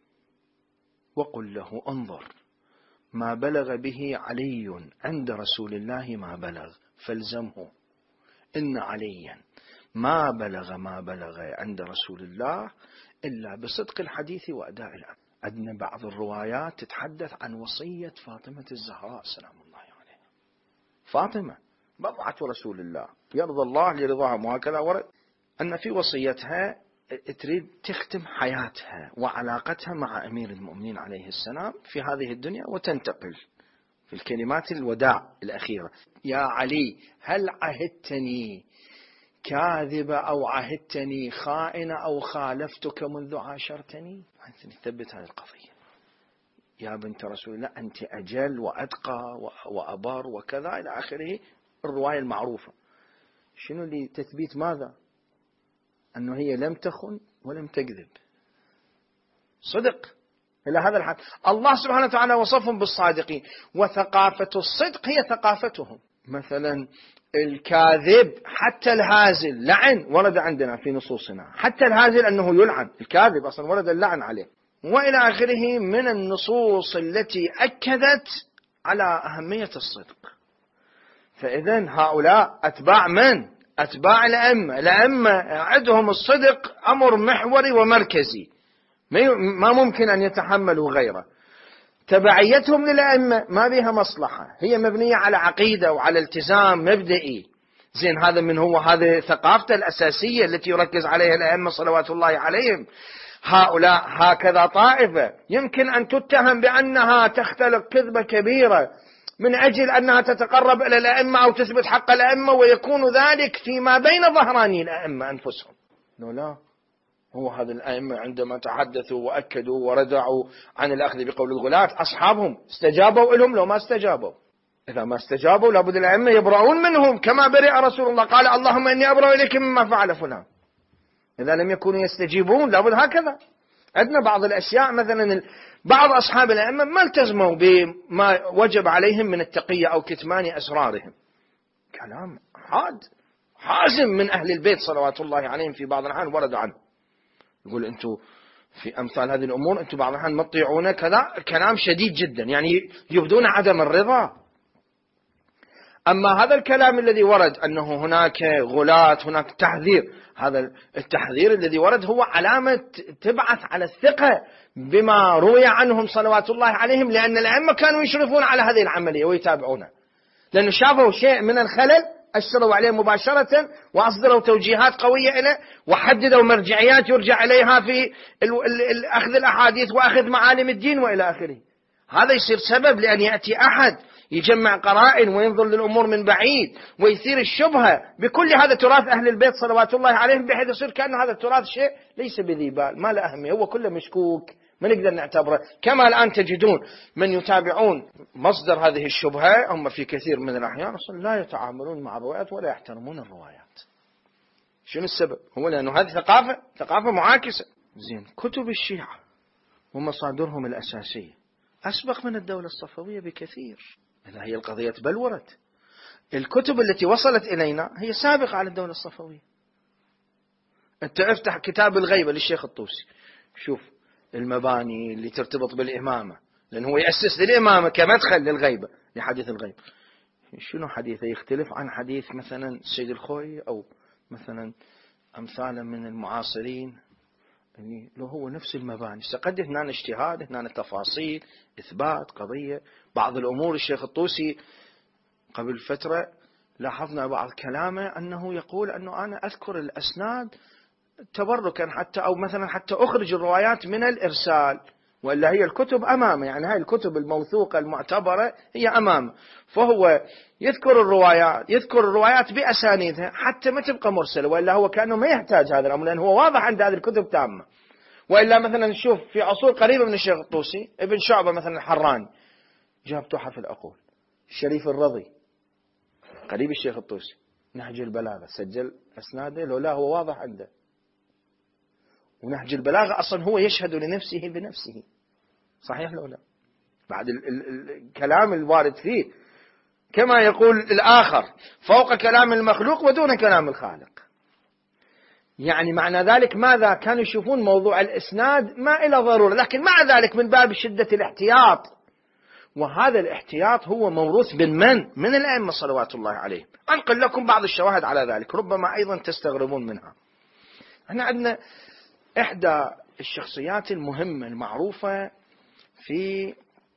وقل له: انظر ما بلغ به علي عند رسول الله ما بلغ فالزمه، إن عليا ما بلغ ما بلغ عند رسول الله إلا بصدق الحديث وأداء الأمر. عندنا بعض الروايات تتحدث عن وصية فاطمة الزهراء سلام الله عليها. فاطمة بضعة رسول الله يرضى الله لرضاها، وهكذا ورد أن في وصيتها تريد تختم حياتها وعلاقتها مع أمير المؤمنين عليه السلام في هذه الدنيا، وتنتقل في الكلمات الوداع الأخيرة: يا علي هل عهدتني كاذبة أو عهدتني خائنة أو خالفتك منذ عاشرتني؟ تثبت هذه القضية. يا بنت رسول الله أنت أجل وأتقى وأبار وكذا إلى آخره، الرواية المعروفة. شنو لتثبيت ماذا؟ أنه هي لم تخن ولم تكذب، صدق إلى هذا الحد. الله سبحانه وتعالى وصفهم بالصادقين، وثقافة الصدق هي ثقافتهم. مثلا الكاذب حتى الهازل لعن، ورد عندنا في نصوصنا حتى الهازل أنه يلعن، الكاذب أصلا ورد اللعن عليه، وإلى آخره من النصوص التي أكدت على أهمية الصدق. فإذن هؤلاء أتباع من؟ أتباع الأئمة. الأئمة عندهم الصدق أمر محوري ومركزي، ما ممكن أن يتحملوا غيره. تبعيتهم للأئمة ما بها مصلحة، هي مبنية على عقيدة وعلى التزام مبدئي. زين، هذا من هو؟ هذه ثقافته الأساسية التي يركز عليها الأئمة صلوات الله عليهم. هؤلاء هكذا طائفة يمكن أن تتهم بأنها تختلق كذبة كبيرة من أجل أنها تتقرب إلى الأئمة أو تثبت حق الأئمة، ويكون ذلك فيما بين ظهراني الأئمة أنفسهم. لا، هو هذا الأئمة عندما تحدثوا وأكدوا وردعوا عن الأخذ بقول الغلاة، أصحابهم استجابوا لهم لو ما استجابوا. إذا ما استجابوا لابد الأئمة يبرؤون منهم كما برئ رسول الله، قال: اللهم إني أبرأ إليك مما فعل فلان. إذا لم يكونوا يستجيبون لابد هكذا. عندنا بعض الأشياء، مثلا بعض أصحاب الأئمة ما التزموا بما وجب عليهم من التقية أو كتمان أسرارهم. كلام حاد حازم من أهل البيت صلوات الله عليهم في بعض الأحيان ورد عنه، يقول أنتم في أمثال هذه الأمور أنتم بعض الأحيان ما تطيعون كذا، كلام شديد جدا، يعني يبدون عدم الرضا. أما هذا الكلام الذي ورد أنه هناك غلاة، هناك تحذير، هذا التحذير الذي ورد هو علامة تبعث على الثقة بما روي عنهم صلوات الله عليهم، لأن الأئمة كانوا يشرفون على هذه العملية ويتابعونها، لأنه شافوا شيء من الخلل أشروا عليه مباشرة وأصدروا توجيهات قوية إليه وحددوا مرجعيات يرجع إليها في أخذ الأحاديث وأخذ معالم الدين وإلى آخره. هذا يصير سبب لأن يأتي أحد يجمع قرائن وينظر للأمور من بعيد ويثير الشبهة بكل هذا تراث أهل البيت صلوات الله عليهم، بحيث يصير كأن هذا التراث شيء ليس بذي بال، ما له أهمية، هو كله مشكوك، ما نقدر نعتبره. كما الآن تجدون من يتابعون مصدر هذه الشبهة هم في كثير من الأحيان لا يتعاملون مع الروايات ولا يحترمون الروايات. شنو السبب؟ هو لأنه هذه ثقافة ثقافة معاكسة. زين، كتب الشيعة ومصادرهم الأساسية أسبق من الدولة الصفوية بكثير. إذا هي القضية تبلورت، الكتب التي وصلت إلينا هي سابقة على الدولة الصفوية. أنت افتح كتاب الغيبة للشيخ الطوسي، شوف المباني اللي ترتبط بالإمامة، لأنه هو يأسس للإمامة كمدخل للغيبة، لحديث الغيبة. شنو حديثه يختلف عن حديث مثلا السيد الخوي أو مثلا أمثالا من المعاصرين؟ يعني لو هو نفس المباني، سقد هنا اجتهاد، هنا تفاصيل، إثبات قضية. بعض الأمور الشيخ الطوسي قبل فترة لاحظنا بعض كلامه أنه يقول أنه أنا أذكر الأسناد تبركا حتى أو مثلا حتى أخرج الروايات من الإرسال، وإلا هي الكتب أمامه، يعني هاي الكتب الموثوقة المعتبرة هي أمامه، فهو يذكر الروايات يذكر الروايات بأسانيدها حتى ما تبقى مرسلة، وإلا هو كأنه ما يحتاج هذا الأمر لأنه هو واضح عند هذه الكتب تامة. وإلا مثلا نشوف في عصور قريبة من الشيخ الطوسي ابن شعبة مثلا الحراني جاب تحف العقول، الشريف الرضي قريب الشيخ الطوسي، نهج البلاغة سجل أسناده، لو لا هو واضح عنده. ونهج البلاغة أصلا هو يشهد لنفسه بنفسه، صحيح لو لا؟ بعد ال ال الكلام الوارد فيه كما يقول الآخر فوق كلام المخلوق ودون كلام الخالق. يعني معنى ذلك ماذا؟ كانوا يشوفون موضوع الإسناد ما إلى ضرورة، لكن مع ذلك من باب شدة الاحتياط، وهذا الاحتياط هو موروث بالمن من الأئمة صلوات الله عليهم. أنقل لكم بعض الشواهد على ذلك ربما أيضا تستغربون منها. احنا عندنا إحدى الشخصيات المهمة المعروفة في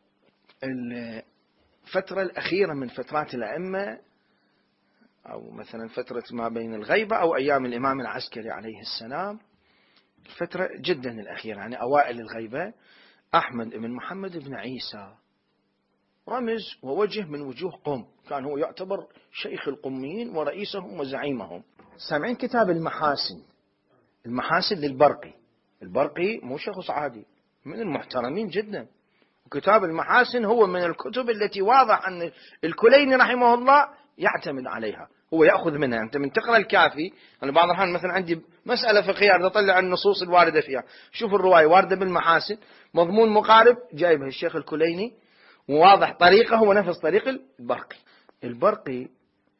الفترة الأخيرة من فترات الأئمة، أو مثلا فترة ما بين الغيبة أو أيام الإمام العسكري عليه السلام، الفترة جدا الأخيرة يعني أوائل الغيبة، أحمد بن محمد بن عيسى رمز ووجه من وجوه قم، كان هو يعتبر شيخ القميين ورئيسهم وزعيمهم. سامعين كتاب المحاسن؟ المحاسن للبرقي، البرقي مو شخص عادي، من المحترمين جدا، وكتاب المحاسن هو من الكتب التي واضح أن الكليني رحمه الله يعتمد عليها، هو يأخذ منها. أنت من تقرأ الكافي، أنا بعض الأحيان مثلا عندي مسألة فقهية أريد أطلع النصوص الواردة فيها، شوف الرواية واردة بالمحاسن مضمون مقارب جايبها الشيخ الكليني وواضح طريقه هو نفس طريق البرقي. البرقي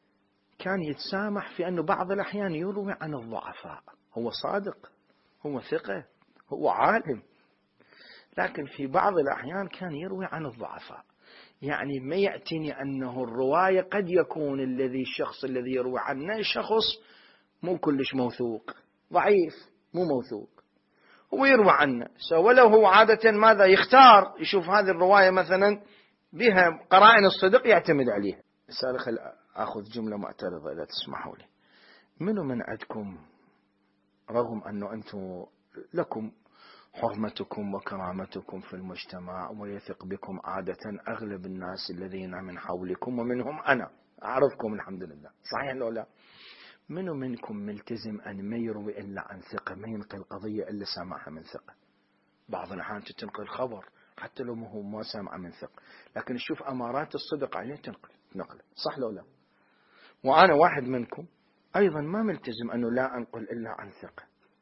كان يتسامح في أنه بعض الأحيان يروي عن الضعفاء، هو صادق، هو ثقة، هو عالم، لكن في بعض الأحيان كان يروي عن الضعفاء. يعني ما يأتيني أنه الرواية قد يكون الذي الشخص الذي يروي عنه شخص مو كلش موثوق، ضعيف مو موثوق، هو يروي عنه، ولو هو عادة ماذا يختار؟ يشوف هذه الرواية مثلا بها قرائن الصدق يعتمد عليها. سألخ أخذ جملة معترضة إذا تسمحوا لي. منو من عندكم رغم أنه أنتم لكم حرمتكم وكرامتكم في المجتمع ويثق بكم عادة أغلب الناس الذين من حولكم ومنهم أنا أعرفكم الحمد لله، صحيح لو لا؟ منو منكم ملتزم أن ما يروي إلا عن ثقة، ما ينقل قضية إلا سامعها من ثقة؟ بعض الأحيان تنقل خبر حتى لو هو ما سامع من ثقة، لكن نشوف أمارات الصدق عليه تنقل نقل، صح لو لا؟ وأنا واحد منكم أيضا ما ملتزم أنه لا أنقل إلا عن ثقة،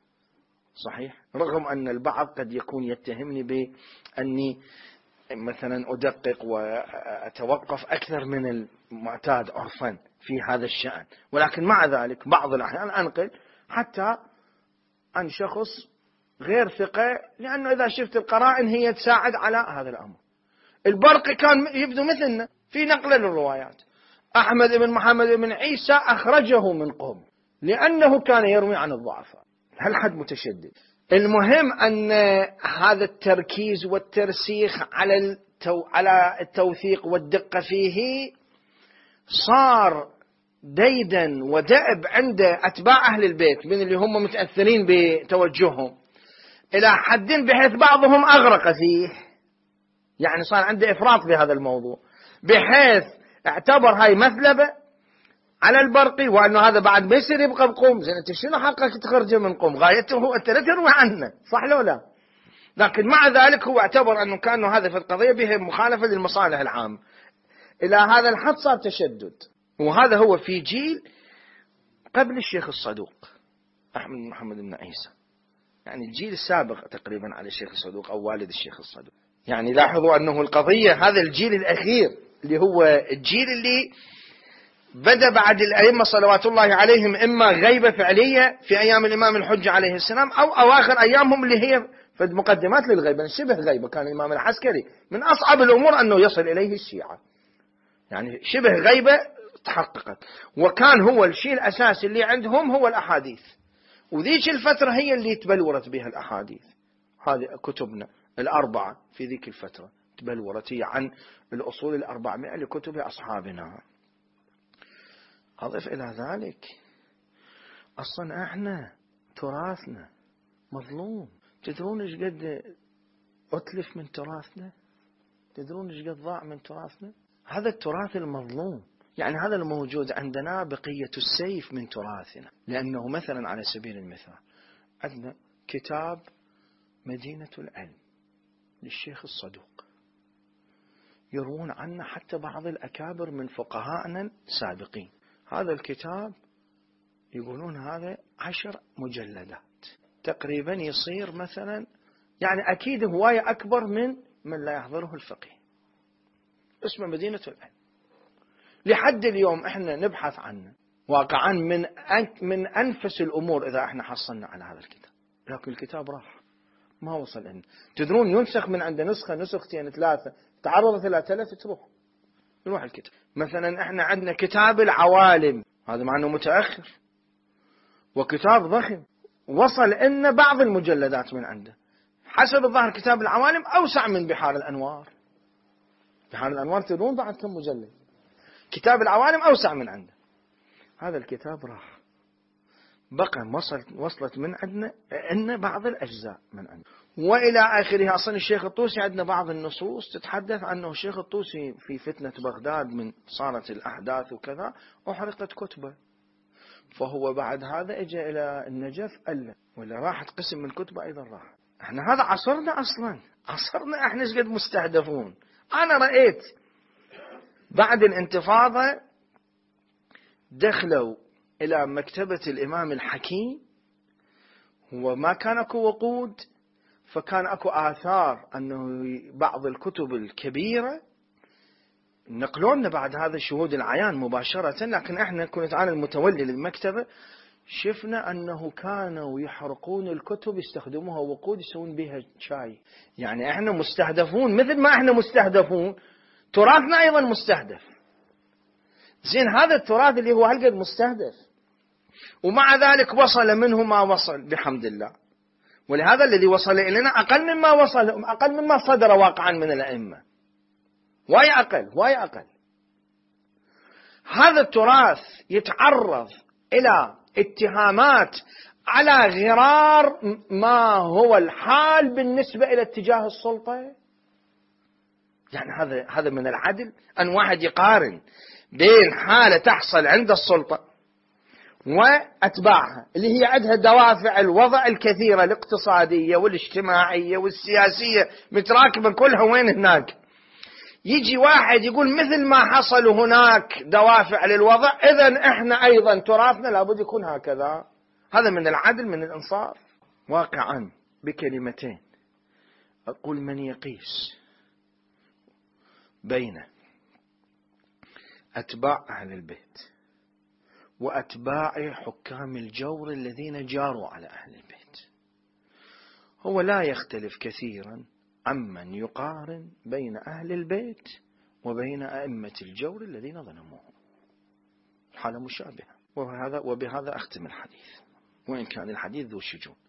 صحيح؟ رغم أن البعض قد يكون يتهمني بأني مثلا أدقق وأتوقف أكثر من المعتاد عرفا في هذا الشأن، ولكن مع ذلك بعض الأحيان أنقل حتى عن شخص غير ثقة، لأنه إذا شفت القرائن هي تساعد على هذا الأمر. البرقي كان يبدو مثلنا في نقل للروايات. أحمد بن محمد بن عيسى أخرجه من قوم لأنه كان يروي عن الضعفاء. هل حد متشدد؟ المهم أن هذا التركيز والترسيخ على التو... على التوثيق والدقة فيه صار ديدا ودأب عند أتباع أهل البيت من اللي هم متأثرين بتوجههم إلى حد بحيث بعضهم أغرق فيه، يعني صار عنده إفراط بهذا الموضوع، بحيث اعتبر هاي مثلبة على البرقي، وأنه هذا بعد ما يصير يبقى بقوم. زين أنت شنو حقك تخرجه من قوم؟ غايته هو أنت لا تروي عنه، صح لو لا؟ لكن مع ذلك هو اعتبر أنه كان هذا في القضية به مخالفة للمصالح العامة. إلى هذا الحد صار تشدد. وهذا هو في جيل قبل الشيخ الصدوق أحمد محمد بن عيسى، يعني الجيل السابق تقريبا على الشيخ الصدوق أو والد الشيخ الصدوق. يعني لاحظوا أنه القضية هذا الجيل الأخير اللي هو الجيل اللي بدأ بعد الأئمة صلوات الله عليهم إما غيبة فعلية في أيام الإمام الحجة عليه السلام، أو أواخر أيامهم اللي هي في مقدمات للغيبة، شبه غيبة. كان الإمام العسكري من أصعب الأمور أنه يصل إليه الشيعة، يعني شبه غيبة تحققت. وكان هو الشيء الأساسي اللي عندهم هو الأحاديث، وذيك الفترة هي اللي تبلورت بها الأحاديث. هذه كتبنا الأربعة في ذيك الفترة تبلورت هي عن الأصول الأربعمائة لكتب أصحابنا. أضف إلى ذلك أصلا احنا تراثنا مظلوم. تدرون ايش قد أتلف من تراثنا؟ تدرون ايش قد ضاع من تراثنا؟ هذا التراث المظلوم، يعني هذا الموجود عندنا بقية السيف من تراثنا. لأنه مثلا على سبيل المثال عندنا كتاب مدينة العلم للشيخ الصدوق، يروون عنه حتى بعض الأكابر من فقهاءنا السابقين. هذا الكتاب يقولون هذا عشر مجلدات تقريبا، يصير مثلا يعني أكيد هواية أكبر من من لا يحضره الفقيه. اسمه مدينة العلم. لحد اليوم احنا نبحث عنه واقعا من من أنفس الأمور إذا احنا حصلنا على هذا الكتاب، لكن الكتاب راح ما وصل لنا. تدرون ينسخ من عنده نسخة نسختين ثلاثة، تعرضت إلى ثلاث تروح يروح الكتاب. مثلا احنا عندنا كتاب العوالم، هذا مع أنه متأخر وكتاب ضخم، وصل لنا بعض المجلدات من عنده. حسب الظاهر كتاب العوالم أوسع من بحار الأنوار. بحار الأنوار تدرون بعد كم مجلد؟ كتاب العوالم أوسع من عنده. هذا الكتاب راح بقى وصلت وصلت من عندنا إن بعض الأجزاء من عنده وإلى آخره. أصلا الشيخ الطوسي عندنا بعض النصوص تتحدث عنه الشيخ الطوسي في فتنة بغداد من صارت الأحداث وكذا أحرقت كتبه، فهو بعد هذا اجى إلى النجف ألا ولا راحت قسم من كتبه أيضا راح. احنا هذا عصرنا، أصلا عصرنا احنا ايش قد مستهدفون. أنا رأيت بعد الانتفاضة دخلوا إلى مكتبة الإمام الحكيم، وما كان أكو وقود، فكان أكو آثار أنه بعض الكتب الكبيرة نقلونا بعد هذا الشهود العيان مباشرة. لكن احنا كنت أنا المتولي للمكتبة، شفنا أنه كانوا يحرقون الكتب يستخدموها وقود يسوون بها شاي. يعني احنا مستهدفون مثل ما احنا مستهدفون، تراثنا أيضا مستهدف. زين هذا التراث اللي هو هالقد مستهدف، ومع ذلك وصل منه ما وصل بحمد الله. ولهذا الذي وصل إلينا أقل مما وصل، أقل مما صدر واقعا من الأئمة، واي أقل واي أقل. هذا التراث يتعرض إلى اتهامات على غرار ما هو الحال بالنسبة إلى اتجاه السلطة. يعني هذا هذا من العدل أن واحد يقارن بين حالة تحصل عند السلطة وأتباعها اللي هي عندها دوافع الوضع الكثيرة الاقتصادية والاجتماعية والسياسية متراكمة كلها وين هناك. يجي واحد يقول مثل ما حصل هناك دوافع للوضع، إذن إحنا أيضا تراثنا لابد يكون هكذا. هذا من العدل من الإنصاف. واقعا بكلمتين أقول من يقيس بين أتباع أهل البيت وأتباع حكام الجور الذين جاروا على أهل البيت هو لا يختلف كثيرا عمن يقارن بين أهل البيت وبين أئمة الجور الذين ظلموهم. حالة مشابهة. وبهذا, وبهذا أختم الحديث، وإن كان الحديث ذو شجون.